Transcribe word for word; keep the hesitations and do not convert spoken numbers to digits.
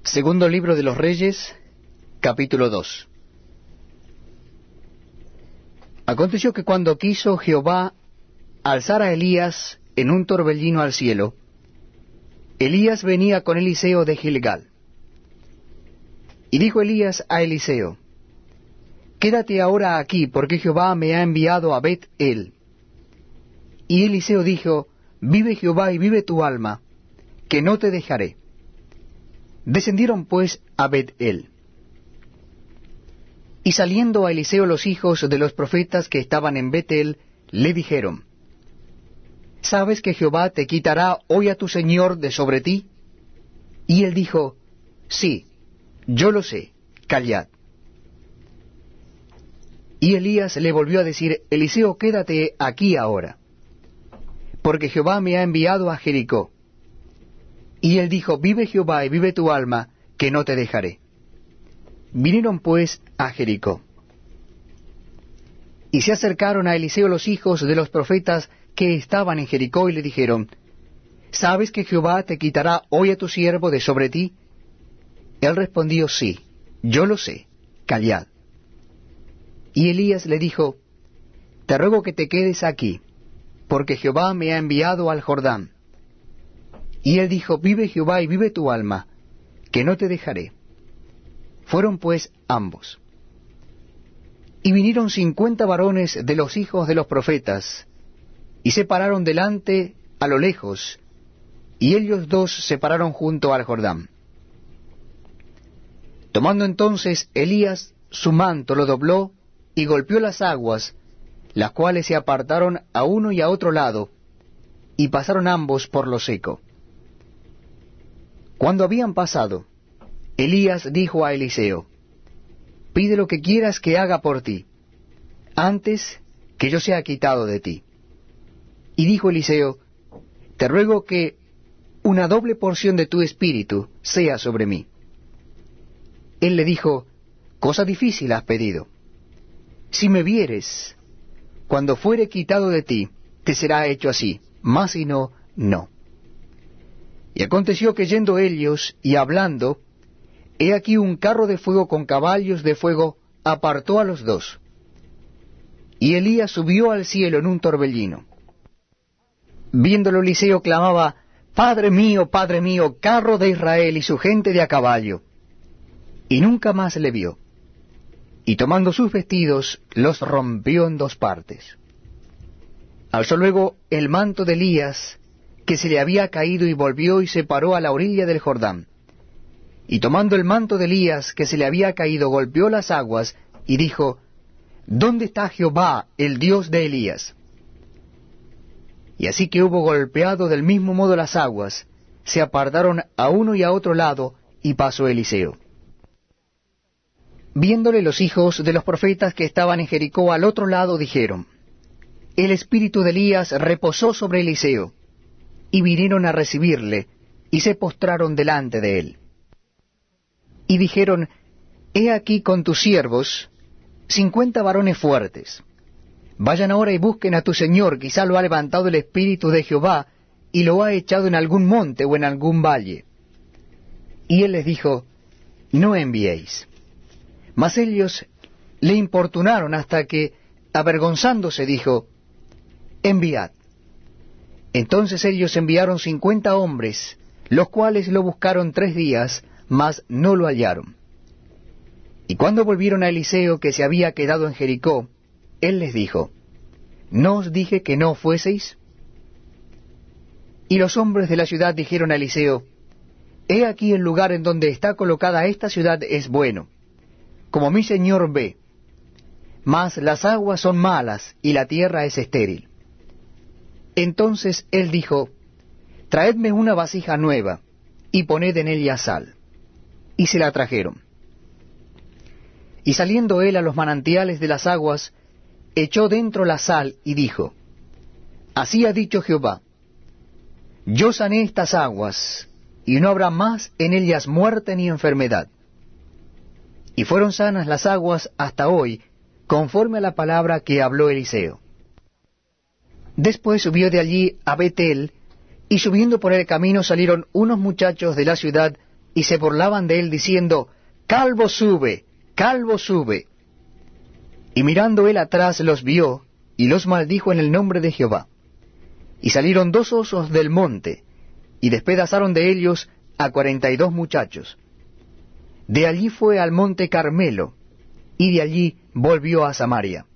Segundo libro de los Reyes, capítulo dos. Aconteció que cuando quiso Jehová alzar a Elías en un torbellino al cielo, Elías venía con Eliseo de Gilgal. Y dijo Elías a Eliseo: Quédate ahora aquí, porque Jehová me ha enviado a Bet-el. Y Eliseo dijo: Vive Jehová y vive tu alma, que no te dejaré. Descendieron pues a Bet-el. Y saliendo a Eliseo los hijos de los profetas que estaban en Bet-el, le dijeron: ¿Sabes que Jehová te quitará hoy a tu señor de sobre ti? Y él dijo: Sí, yo lo sé, callad. Y Elías le volvió a decir: Eliseo, quédate aquí ahora, porque Jehová me ha enviado a Jericó. Y él dijo: Vive Jehová y vive tu alma, que no te dejaré. Vinieron pues a Jericó. Y se acercaron a Eliseo los hijos de los profetas que estaban en Jericó, y le dijeron: ¿Sabes que Jehová te quitará hoy a tu siervo de sobre ti? Él respondió: Sí, yo lo sé, callad. Y Elías le dijo: Te ruego que te quedes aquí, porque Jehová me ha enviado al Jordán. Y él dijo: Vive Jehová y vive tu alma, que no te dejaré. Fueron pues ambos. Y vinieron cincuenta varones de los hijos de los profetas, y se pararon delante a lo lejos, y ellos dos se pararon junto al Jordán. Tomando entonces Elías su manto, lo dobló, y golpeó las aguas, las cuales se apartaron a uno y a otro lado, y pasaron ambos por lo seco. Cuando habían pasado, Elías dijo a Eliseo: Pide lo que quieras que haga por ti, antes que yo sea quitado de ti. Y dijo Eliseo: Te ruego que una doble porción de tu espíritu sea sobre mí. Él le dijo: Cosa difícil has pedido. Si me vieres, cuando fuere quitado de ti, te será hecho así, mas si no, no. Y aconteció que yendo ellos y hablando, he aquí un carro de fuego con caballos de fuego apartó a los dos. Y Elías subió al cielo en un torbellino. Viéndolo Eliseo clamaba: Padre mío, Padre mío, carro de Israel y su gente de a caballo. Y nunca más le vio. Y tomando sus vestidos, los rompió en dos partes. Alzó luego el manto de Elías, que se le había caído, y volvió y se paró a la orilla del Jordán. Y tomando el manto de Elías, que se le había caído, golpeó las aguas, y dijo: ¿Dónde está Jehová, el Dios de Elías? Y así que hubo golpeado del mismo modo las aguas, se apartaron a uno y a otro lado, y pasó Eliseo. Viéndole los hijos de los profetas que estaban en Jericó al otro lado, dijeron: El espíritu de Elías reposó sobre Eliseo. Y vinieron a recibirle, y se postraron delante de él. Y dijeron: He aquí con tus siervos cincuenta varones fuertes. Vayan ahora y busquen a tu señor, quizá lo ha levantado el espíritu de Jehová, y lo ha echado en algún monte o en algún valle. Y él les dijo: No enviéis. Mas ellos le importunaron hasta que, avergonzándose, dijo: Enviad. Entonces ellos enviaron cincuenta hombres, los cuales lo buscaron tres días, mas no lo hallaron. Y cuando volvieron a Eliseo, que se había quedado en Jericó, él les dijo: ¿No os dije que no fueseis? Y los hombres de la ciudad dijeron a Eliseo: He aquí el lugar en donde está colocada esta ciudad es bueno, como mi señor ve, mas las aguas son malas y la tierra es estéril. Entonces él dijo: Traedme una vasija nueva, y poned en ella sal. Y se la trajeron. Y saliendo él a los manantiales de las aguas, echó dentro la sal, y dijo: Así ha dicho Jehová: Yo sané estas aguas, y no habrá más en ellas muerte ni enfermedad. Y fueron sanas las aguas hasta hoy, conforme a la palabra que habló Eliseo. Después subió de allí a Bet-el, y subiendo por el camino salieron unos muchachos de la ciudad y se burlaban de él, diciendo, Calvo sube, calvo sube. Y mirando él atrás los vio, y los maldijo en el nombre de Jehová. Y salieron dos osos del monte, y despedazaron de ellos a cuarenta y dos muchachos. De allí fue al monte Carmelo, y de allí volvió a Samaria.